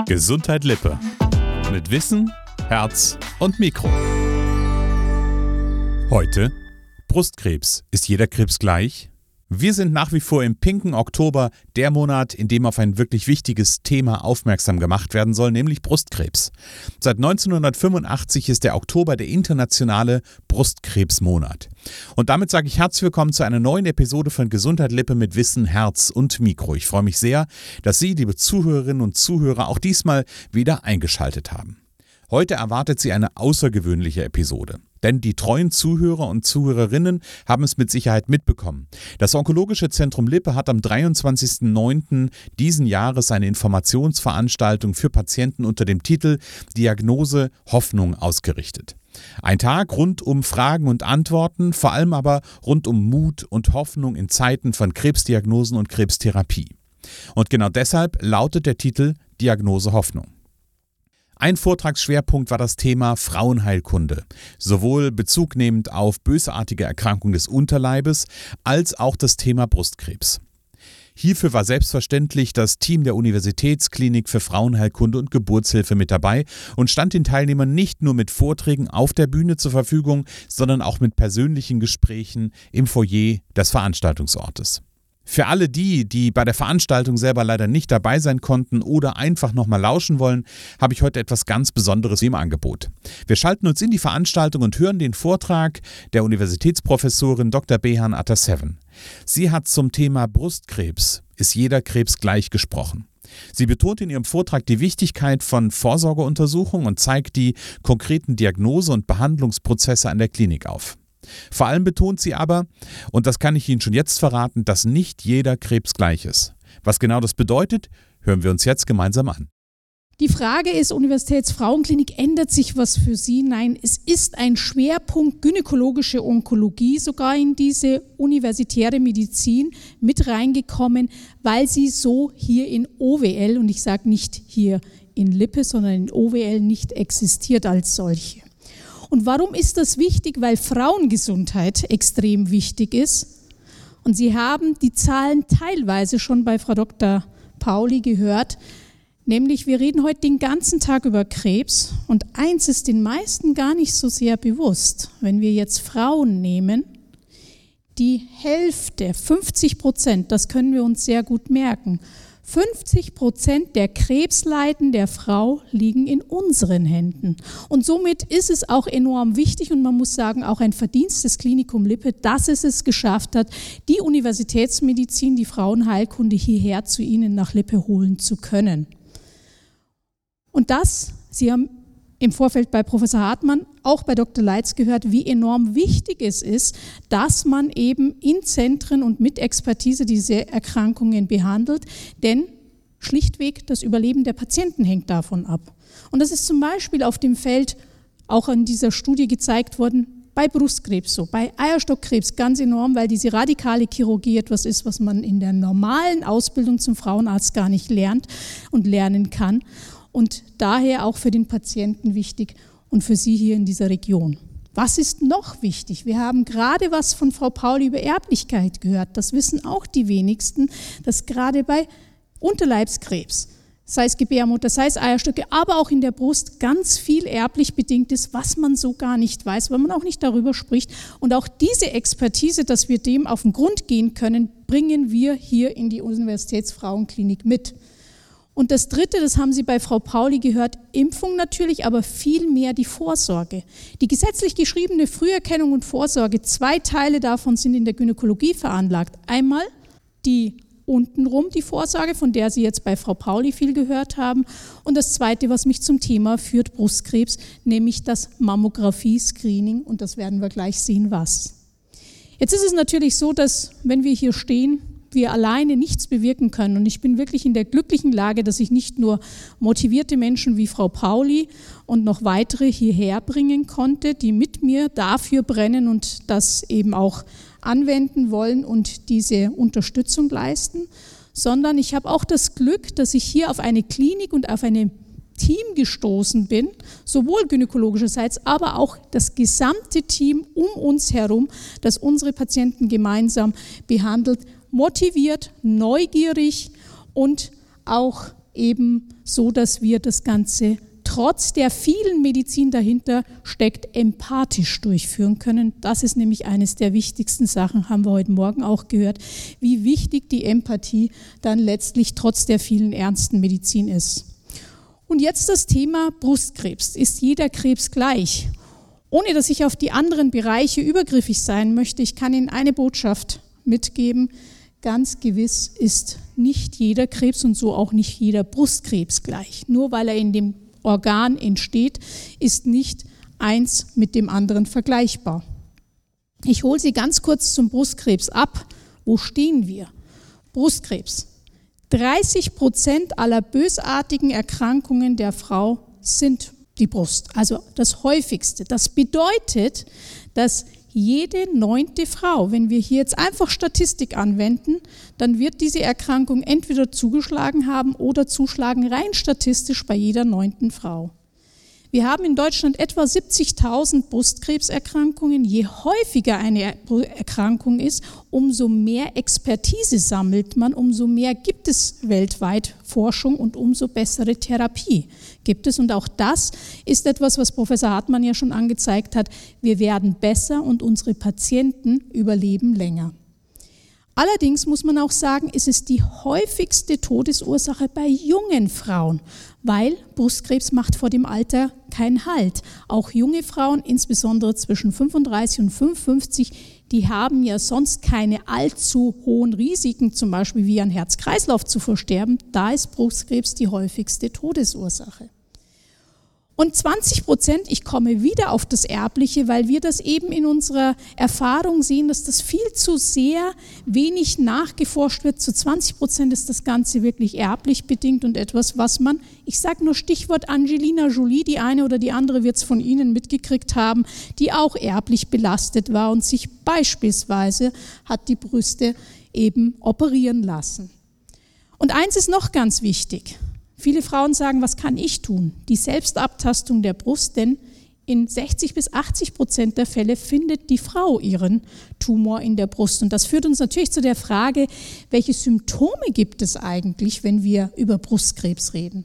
Gesundheit Lippe. Mit Wissen, Herz und Mikro. Heute: Brustkrebs. Ist jeder Krebs gleich? Wir sind nach wie vor im pinken Oktober, der Monat, in dem auf ein wirklich wichtiges Thema aufmerksam gemacht werden soll, nämlich Brustkrebs. Seit 1985 ist der Oktober der internationale Brustkrebsmonat. Und damit sage ich herzlich willkommen zu einer neuen Episode von Gesundheit Lippe mit Wissen, Herz und Mikro. Ich freue mich sehr, dass Sie, liebe Zuhörerinnen und Zuhörer, auch diesmal wieder eingeschaltet haben. Heute erwartet Sie eine außergewöhnliche Episode. Denn die treuen Zuhörer und Zuhörerinnen haben es mit Sicherheit mitbekommen. Das Onkologische Zentrum Lippe hat am 23.09. diesen Jahres eine Informationsveranstaltung für Patienten unter dem Titel Diagnose Hoffnung ausgerichtet. Ein Tag rund um Fragen und Antworten, vor allem aber rund um Mut und Hoffnung in Zeiten von Krebsdiagnosen und Krebstherapie. Und genau deshalb lautet der Titel Diagnose Hoffnung. Ein Vortragsschwerpunkt war das Thema Frauenheilkunde, sowohl bezugnehmend auf bösartige Erkrankungen des Unterleibes als auch das Thema Brustkrebs. Hierfür war selbstverständlich das Team der Universitätsklinik für Frauenheilkunde und Geburtshilfe mit dabei und stand den Teilnehmern nicht nur mit Vorträgen auf der Bühne zur Verfügung, sondern auch mit persönlichen Gesprächen im Foyer des Veranstaltungsortes. Für alle die bei der Veranstaltung selber leider nicht dabei sein konnten oder einfach nochmal lauschen wollen, habe ich heute etwas ganz Besonderes im Angebot. Wir schalten uns in die Veranstaltung und hören den Vortrag der Universitätsprofessorin Dr. Behan Ataseven. Sie hat zum Thema Brustkrebs, ist jeder Krebs gleich, gesprochen. Sie betont in ihrem Vortrag die Wichtigkeit von Vorsorgeuntersuchungen und zeigt die konkreten Diagnose- und Behandlungsprozesse an der Klinik auf. Vor allem betont sie aber, und das kann ich Ihnen schon jetzt verraten, dass nicht jeder Krebs gleich ist. Was genau das bedeutet, hören wir uns jetzt gemeinsam an. Die Frage ist, Universitätsfrauenklinik, ändert sich was für Sie? Nein, es ist ein Schwerpunkt gynäkologische Onkologie sogar in diese universitäre Medizin mit reingekommen, weil sie so hier in OWL, und ich sage nicht hier in Lippe, sondern in OWL nicht existiert als solche. Und warum ist das wichtig? Weil Frauengesundheit extrem wichtig ist. Und Sie haben die Zahlen teilweise schon bei Frau Dr. Pauli gehört. Nämlich, wir reden heute den ganzen Tag über Krebs. Und eins ist den meisten gar nicht so sehr bewusst. Wenn wir jetzt Frauen nehmen, die Hälfte, 50%, das können wir uns sehr gut merken, 50% der Krebsleiden der Frau liegen in unseren Händen. Und somit ist es auch enorm wichtig und man muss sagen, auch ein Verdienst des Klinikum Lippe, dass es geschafft hat, die Universitätsmedizin, die Frauenheilkunde hierher zu Ihnen nach Lippe holen zu können. Und das, Sie haben im Vorfeld bei Professor Hartmann, auch bei Dr. Leitz gehört, wie enorm wichtig es ist, dass man eben in Zentren und mit Expertise diese Erkrankungen behandelt, denn schlichtweg das Überleben der Patienten hängt davon ab. Und das ist zum Beispiel auf dem Feld auch in dieser Studie gezeigt worden, bei Brustkrebs so, bei Eierstockkrebs ganz enorm, weil diese radikale Chirurgie etwas ist, was man in der normalen Ausbildung zum Frauenarzt gar nicht lernt und lernen kann. Und daher auch für den Patienten wichtig und für Sie hier in dieser Region. Was ist noch wichtig? Wir haben gerade was von Frau Pauli über Erblichkeit gehört. Das wissen auch die wenigsten, dass gerade bei Unterleibskrebs, sei es Gebärmutter, sei es Eierstöcke, aber auch in der Brust ganz viel erblich bedingt ist, was man so gar nicht weiß, weil man auch nicht darüber spricht. Und auch diese Expertise, dass wir dem auf den Grund gehen können, bringen wir hier in die Universitätsfrauenklinik mit. Und das Dritte, das haben Sie bei Frau Pauli gehört, Impfung natürlich, aber viel mehr die Vorsorge. Die gesetzlich geschriebene Früherkennung und Vorsorge, 2 Teile davon sind in der Gynäkologie veranlagt. Einmal die untenrum, die Vorsorge, von der Sie jetzt bei Frau Pauli viel gehört haben. Und das Zweite, was mich zum Thema führt, Brustkrebs, nämlich das Mammographie-Screening. Und das werden wir gleich sehen, was. Jetzt ist es natürlich so, dass, wenn wir hier stehen, wir alleine nichts bewirken können. Und ich bin wirklich in der glücklichen Lage, dass ich nicht nur motivierte Menschen wie Frau Pauli und noch weitere hierher bringen konnte, die mit mir dafür brennen und das eben auch anwenden wollen und diese Unterstützung leisten, sondern ich habe auch das Glück, dass ich hier auf eine Klinik und auf ein Team gestoßen bin, sowohl gynäkologischerseits, aber auch das gesamte Team um uns herum, das unsere Patienten gemeinsam behandelt, motiviert, neugierig und auch eben so, dass wir das Ganze trotz der vielen Medizin dahinter steckt, empathisch durchführen können. Das ist nämlich eines der wichtigsten Sachen, haben wir heute Morgen auch gehört, wie wichtig die Empathie dann letztlich trotz der vielen ernsten Medizin ist. Und jetzt das Thema Brustkrebs. Ist jeder Krebs gleich? Ohne dass ich auf die anderen Bereiche übergriffig sein möchte, ich kann Ihnen eine Botschaft mitgeben. Ganz gewiss ist nicht jeder Krebs und so auch nicht jeder Brustkrebs gleich. Nur weil er in dem Organ entsteht, ist nicht eins mit dem anderen vergleichbar. Ich hole Sie ganz kurz zum Brustkrebs ab. Wo stehen wir? Brustkrebs. 30% aller bösartigen Erkrankungen der Frau sind die Brust, also das häufigste. Das bedeutet, dass jede 9. Frau, wenn wir hier jetzt einfach Statistik anwenden, dann wird diese Erkrankung entweder zugeschlagen haben oder zuschlagen rein statistisch bei jeder 9. Frau. Wir haben in Deutschland etwa 70.000 Brustkrebserkrankungen. Je häufiger eine Erkrankung ist, umso mehr Expertise sammelt man, umso mehr gibt es weltweit Forschung und umso bessere Therapie gibt es. Und auch das ist etwas, was Professor Hartmann ja schon angezeigt hat. Wir werden besser und unsere Patienten überleben länger. Allerdings muss man auch sagen, es ist die häufigste Todesursache bei jungen Frauen, weil Brustkrebs macht vor dem Alter keinen Halt. Auch junge Frauen, insbesondere zwischen 35 und 55, die haben ja sonst keine allzu hohen Risiken, zum Beispiel wie an Herz-Kreislauf zu versterben. Da ist Brustkrebs die häufigste Todesursache. Und 20%, ich komme wieder auf das Erbliche, weil wir das eben in unserer Erfahrung sehen, dass das viel zu sehr wenig nachgeforscht wird. Zu 20% ist das Ganze wirklich erblich bedingt und etwas, was man, ich sage nur Stichwort Angelina Jolie, die eine oder die andere wird es von Ihnen mitgekriegt haben, die auch erblich belastet war und sich beispielsweise hat die Brüste eben operieren lassen. Und eins ist noch ganz wichtig. Viele Frauen sagen, was kann ich tun? Die Selbstabtastung der Brust, denn in 60-80% der Fälle findet die Frau ihren Tumor in der Brust. Und das führt uns natürlich zu der Frage, welche Symptome gibt es eigentlich, wenn wir über Brustkrebs reden?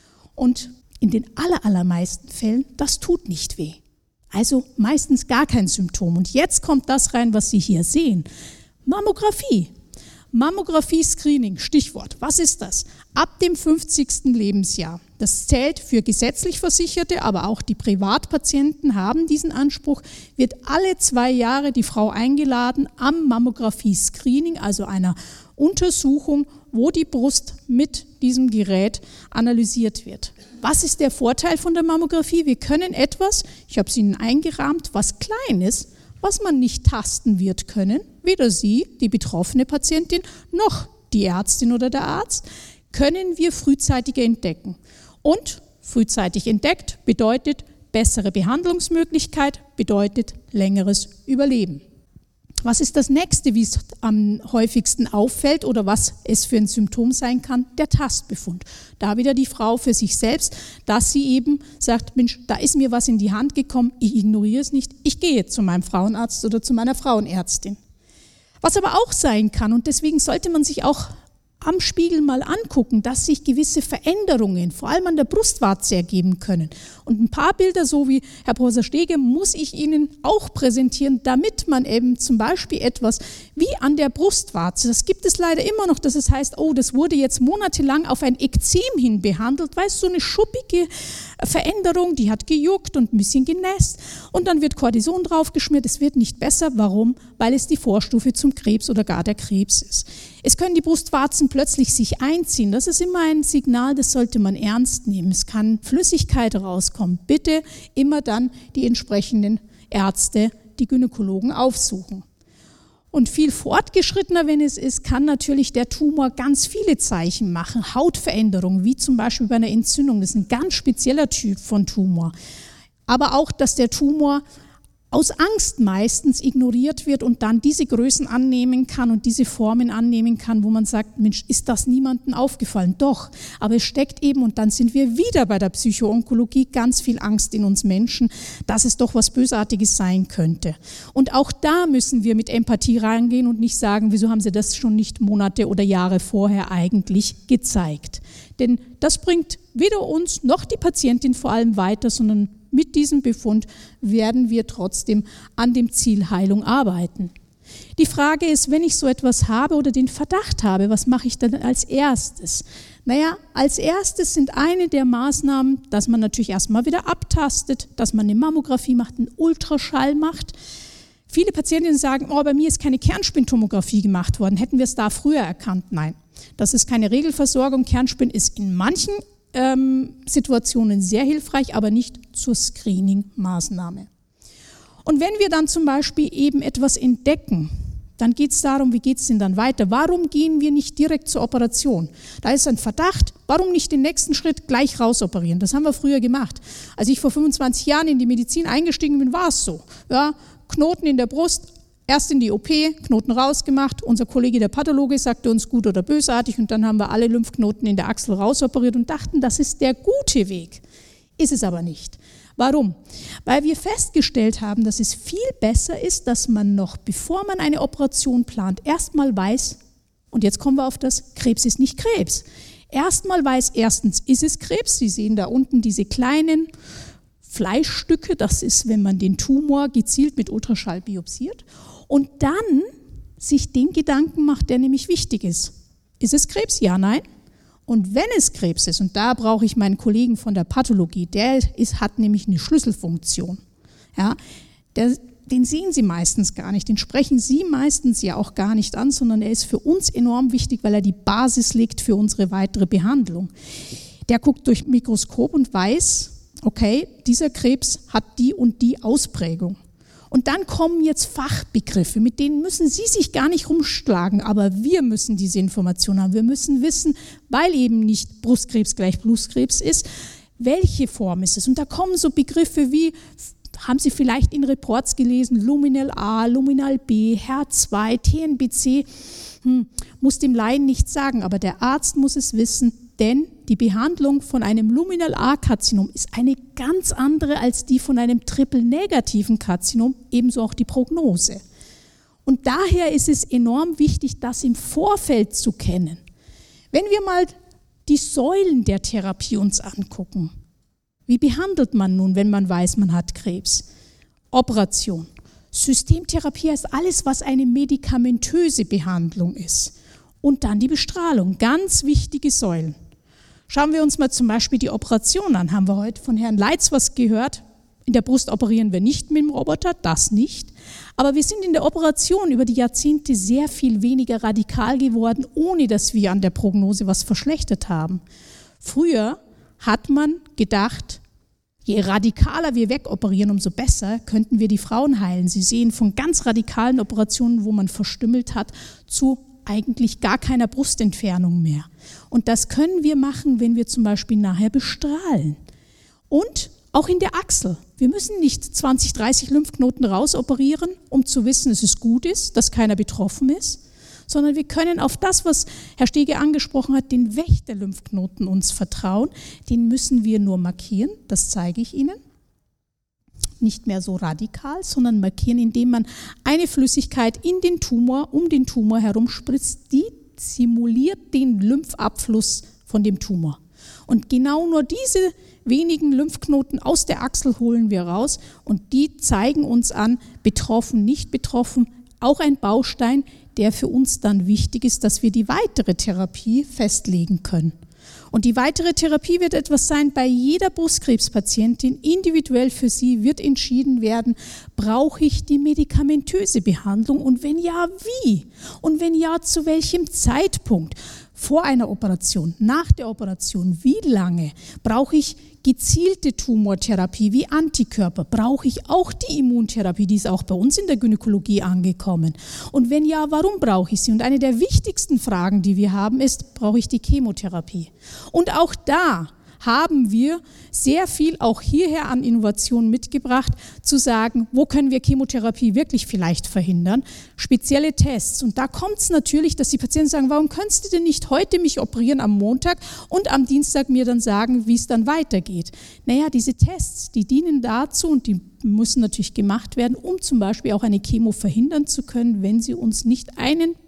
Und in den allermeisten Fällen, das tut nicht weh. Also meistens gar kein Symptom. Und jetzt kommt das rein, was Sie hier sehen. Mammographie. Mammographie-Screening, Stichwort. Was ist das? Ab dem 50. Lebensjahr. Das zählt für gesetzlich Versicherte, aber auch die Privatpatienten haben diesen Anspruch, wird alle 2 Jahre die Frau eingeladen am Mammographie-Screening, also einer Untersuchung, wo die Brust mit diesem Gerät analysiert wird. Was ist der Vorteil von der Mammographie? Wir können etwas, ich habe es Ihnen eingerahmt, was klein ist, was man nicht tasten wird können, weder Sie, die betroffene Patientin, noch die Ärztin oder der Arzt, können wir frühzeitig entdecken. Und frühzeitig entdeckt bedeutet bessere Behandlungsmöglichkeit, bedeutet längeres Überleben. Was ist das Nächste, wie es am häufigsten auffällt oder was es für ein Symptom sein kann? Der Tastbefund. Da wieder die Frau für sich selbst, dass sie eben sagt, Mensch, da ist mir was in die Hand gekommen, ich ignoriere es nicht, ich gehe zu meinem Frauenarzt oder zu meiner Frauenärztin. Was aber auch sein kann, und deswegen sollte man sich auch am Spiegel mal angucken, dass sich gewisse Veränderungen, vor allem an der Brustwarze, ergeben können. Und ein paar Bilder, so wie Herr Professor Stege, muss ich Ihnen auch präsentieren, damit man eben zum Beispiel etwas wie an der Brustwarze, das gibt es leider immer noch, dass es heißt, oh, das wurde jetzt monatelang auf ein Ekzem hin behandelt, weil es so eine schuppige Veränderung, die hat gejuckt und ein bisschen genässt und dann wird Cortison draufgeschmiert, es wird nicht besser. Warum? Weil es die Vorstufe zum Krebs oder gar der Krebs ist. Es können die Brustwarzen plötzlich sich einziehen. Das ist immer ein Signal, das sollte man ernst nehmen. Es kann Flüssigkeit rauskommen. Bitte immer dann die entsprechenden Ärzte, die Gynäkologen aufsuchen. Und viel fortgeschrittener, wenn es ist, kann natürlich der Tumor ganz viele Zeichen machen. Hautveränderungen, wie zum Beispiel bei einer Entzündung. Das ist ein ganz spezieller Typ von Tumor. Aber auch, dass der Tumor aus Angst meistens ignoriert wird und dann diese Größen annehmen kann und diese Formen annehmen kann, wo man sagt, Mensch, ist das niemandem aufgefallen? Doch, aber es steckt eben, und dann sind wir wieder bei der Psychoonkologie, ganz viel Angst in uns Menschen, dass es doch was Bösartiges sein könnte. Und auch da müssen wir mit Empathie reingehen und nicht sagen, wieso haben Sie das schon nicht Monate oder Jahre vorher eigentlich gezeigt? Denn das bringt weder uns noch die Patientin vor allem weiter, sondern mit diesem Befund werden wir trotzdem an dem Ziel Heilung arbeiten. Die Frage ist, wenn ich so etwas habe oder den Verdacht habe, was mache ich dann als erstes? Naja, als erstes sind eine der Maßnahmen, dass man natürlich erstmal wieder abtastet, dass man eine Mammographie macht, einen Ultraschall macht. Viele Patientinnen sagen, bei mir ist keine Kernspintomographie gemacht worden, hätten wir es da früher erkannt? Nein, das ist keine Regelversorgung. Kernspin ist in manchen Situationen sehr hilfreich, aber nicht zur Screening-Maßnahme. Und wenn wir dann zum Beispiel eben etwas entdecken, dann geht es darum, wie geht es denn dann weiter? Warum gehen wir nicht direkt zur Operation? Da ist ein Verdacht, warum nicht den nächsten Schritt gleich rausoperieren? Das haben wir früher gemacht. Als ich vor 25 Jahren in die Medizin eingestiegen bin, war es so. Ja, Knoten in der Brust, erst in die OP, Knoten rausgemacht. Unser Kollege, der Pathologe, sagte uns gut oder bösartig und dann haben wir alle Lymphknoten in der Achsel rausoperiert und dachten, das ist der gute Weg. Ist es aber nicht. Warum? Weil wir festgestellt haben, dass es viel besser ist, dass man noch, bevor man eine Operation plant, erstmal weiß, und jetzt kommen wir auf das, Krebs ist nicht Krebs. Erstmal weiß, erstens ist es Krebs. Sie sehen da unten diese kleinen Fleischstücke, das ist, wenn man den Tumor gezielt mit Ultraschall biopsiert. Und dann sich den Gedanken macht, der nämlich wichtig ist. Ist es Krebs? Ja, nein. Und wenn es Krebs ist, und da brauche ich meinen Kollegen von der Pathologie, hat nämlich eine Schlüsselfunktion. Ja, den sehen Sie meistens gar nicht, den sprechen Sie meistens ja auch gar nicht an, sondern er ist für uns enorm wichtig, weil er die Basis legt für unsere weitere Behandlung. Der guckt durch Mikroskop und weiß, okay, dieser Krebs hat die und die Ausprägung. Und dann kommen jetzt Fachbegriffe, mit denen müssen Sie sich gar nicht rumschlagen, aber wir müssen diese Information haben. Wir müssen wissen, weil eben nicht Brustkrebs gleich Brustkrebs ist, welche Form ist es. Und da kommen so Begriffe wie, haben Sie vielleicht in Reports gelesen, Luminal A, Luminal B, HER2, TNBC, muss dem Laien nichts sagen, aber der Arzt muss es wissen, denn die Behandlung von einem Luminal-A-Karzinom ist eine ganz andere als die von einem triple-negativen Karzinom, ebenso auch die Prognose. Und daher ist es enorm wichtig, das im Vorfeld zu kennen. Wenn wir mal die Säulen der Therapie uns angucken, wie behandelt man nun, wenn man weiß, man hat Krebs? Operation. Systemtherapie heißt alles, was eine medikamentöse Behandlung ist. Und dann die Bestrahlung, ganz wichtige Säulen. Schauen wir uns mal zum Beispiel die Operation an. Haben wir heute von Herrn Leitz was gehört? In der Brust operieren wir nicht mit dem Roboter, das nicht. Aber wir sind in der Operation über die Jahrzehnte sehr viel weniger radikal geworden, ohne dass wir an der Prognose was verschlechtert haben. Früher hat man gedacht, je radikaler wir wegoperieren, umso besser könnten wir die Frauen heilen. Sie sehen von ganz radikalen Operationen, wo man verstümmelt hat, zu eigentlich gar keiner Brustentfernung mehr. Und das können wir machen, wenn wir zum Beispiel nachher bestrahlen. Und auch in der Achsel. Wir müssen nicht 20, 30 Lymphknoten rausoperieren, um zu wissen, dass es gut ist, dass keiner betroffen ist, sondern wir können auf das, was Herr Stege angesprochen hat, den Wächter-Lymphknoten uns vertrauen. Den müssen wir nur markieren, das zeige ich Ihnen. Nicht mehr so radikal, sondern markieren, indem man eine Flüssigkeit in den Tumor, um den Tumor herum spritzt, die simuliert den Lymphabfluss von dem Tumor. Und genau nur diese wenigen Lymphknoten aus der Achsel holen wir raus und die zeigen uns an, betroffen, nicht betroffen, auch ein Baustein, der für uns dann wichtig ist, dass wir die weitere Therapie festlegen können. Und die weitere Therapie wird etwas sein, bei jeder Brustkrebspatientin individuell für sie wird entschieden werden, brauche ich die medikamentöse Behandlung und wenn ja, wie? Und wenn ja, zu welchem Zeitpunkt? Vor einer Operation, nach der Operation, wie lange? Brauche ich gezielte Tumortherapie wie Antikörper? Brauche ich auch die Immuntherapie? Die ist auch bei uns in der Gynäkologie angekommen. Und wenn ja, warum brauche ich sie? Und eine der wichtigsten Fragen, die wir haben, ist, brauche ich die Chemotherapie? Und auch da haben wir sehr viel auch hierher an Innovationen mitgebracht, zu sagen, wo können wir Chemotherapie wirklich vielleicht verhindern? Spezielle Tests. Und da kommt es natürlich, dass die Patienten sagen, warum könntest du denn nicht heute mich operieren am Montag und am Dienstag mir dann sagen, wie es dann weitergeht? Naja, diese Tests, die dienen dazu und die müssen natürlich gemacht werden, um zum Beispiel auch eine Chemo verhindern zu können, wenn sie uns nicht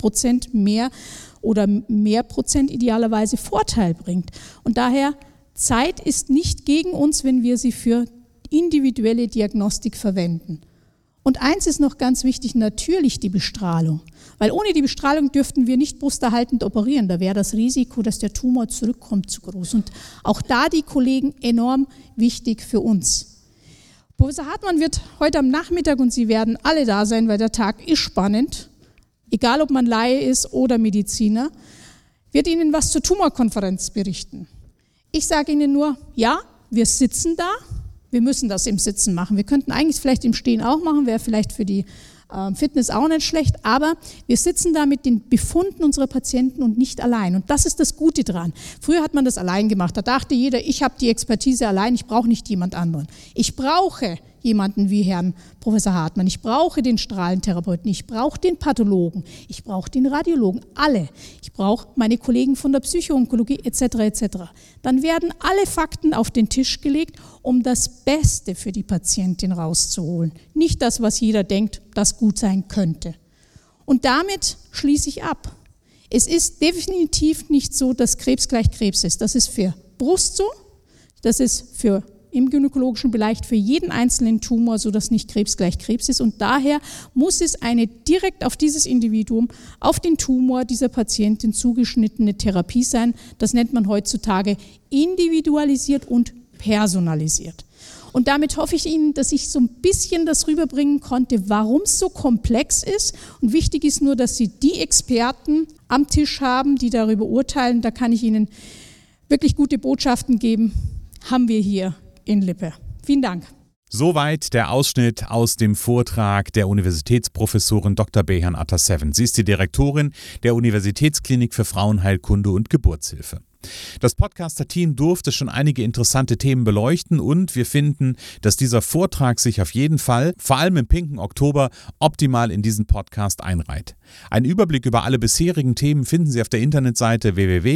1% mehr oder mehr Prozent idealerweise Vorteil bringt. Und daher, Zeit ist nicht gegen uns, wenn wir sie für individuelle Diagnostik verwenden. Und eins ist noch ganz wichtig, natürlich die Bestrahlung. Weil ohne die Bestrahlung dürften wir nicht brusterhaltend operieren. Da wäre das Risiko, dass der Tumor zurückkommt, zu groß. Und auch da die Kollegen enorm wichtig für uns. Professor Hartmann wird heute am Nachmittag, und Sie werden alle da sein, weil der Tag ist spannend, egal ob man Laie ist oder Mediziner, wird Ihnen was zur Tumorkonferenz berichten. Ich sage Ihnen nur, ja, wir sitzen da, wir müssen das im Sitzen machen. Wir könnten eigentlich vielleicht im Stehen auch machen, wäre vielleicht für die Fitness auch nicht schlecht, aber wir sitzen da mit den Befunden unserer Patienten und nicht allein. Und das ist das Gute dran. Früher hat man das allein gemacht. Da dachte jeder, ich habe die Expertise allein, ich brauche nicht jemand anderen. Ich brauche jemanden wie Herrn Professor Hartmann. Ich brauche den Strahlentherapeuten, ich brauche den Pathologen, ich brauche den Radiologen, alle. Ich brauche meine Kollegen von der Psychoonkologie etc. etc. Dann werden alle Fakten auf den Tisch gelegt, um das Beste für die Patientin rauszuholen. Nicht das, was jeder denkt, das gut sein könnte. Und damit schließe ich ab. Es ist definitiv nicht so, dass Krebs gleich Krebs ist. Das ist für Brust so, das ist für im gynäkologischen Bereich für jeden einzelnen Tumor, so dass nicht Krebs gleich Krebs ist. Und daher muss es eine direkt auf dieses Individuum, auf den Tumor dieser Patientin zugeschnittene Therapie sein. Das nennt man heutzutage individualisiert und personalisiert. Und damit hoffe ich Ihnen, dass ich so ein bisschen das rüberbringen konnte, warum es so komplex ist. Und wichtig ist nur, dass Sie die Experten am Tisch haben, die darüber urteilen. Da kann ich Ihnen wirklich gute Botschaften geben. Haben wir hier in Lippe. Vielen Dank. Soweit der Ausschnitt aus dem Vortrag der Universitätsprofessorin Dr. Beyhan Ataseven. Sie ist die Direktorin der Universitätsklinik für Frauenheilkunde und Geburtshilfe. Das Podcaster-Team durfte schon einige interessante Themen beleuchten und wir finden, dass dieser Vortrag sich auf jeden Fall, vor allem im pinken Oktober, optimal in diesen Podcast einreiht. Einen Überblick über alle bisherigen Themen finden Sie auf der Internetseite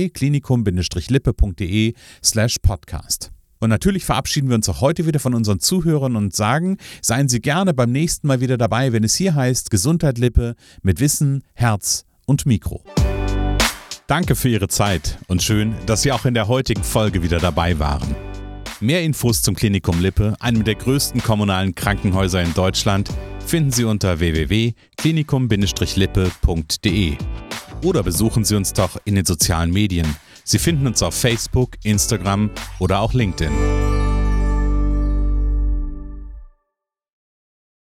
www.klinikum-lippe.de/podcast. Und natürlich verabschieden wir uns auch heute wieder von unseren Zuhörern und sagen, seien Sie gerne beim nächsten Mal wieder dabei, wenn es hier heißt Gesundheit Lippe mit Wissen, Herz und Mikro. Danke für Ihre Zeit und schön, dass Sie auch in der heutigen Folge wieder dabei waren. Mehr Infos zum Klinikum Lippe, einem der größten kommunalen Krankenhäuser in Deutschland, finden Sie unter www.klinikum-lippe.de oder besuchen Sie uns doch in den sozialen Medien. Sie finden uns auf Facebook, Instagram oder auch LinkedIn.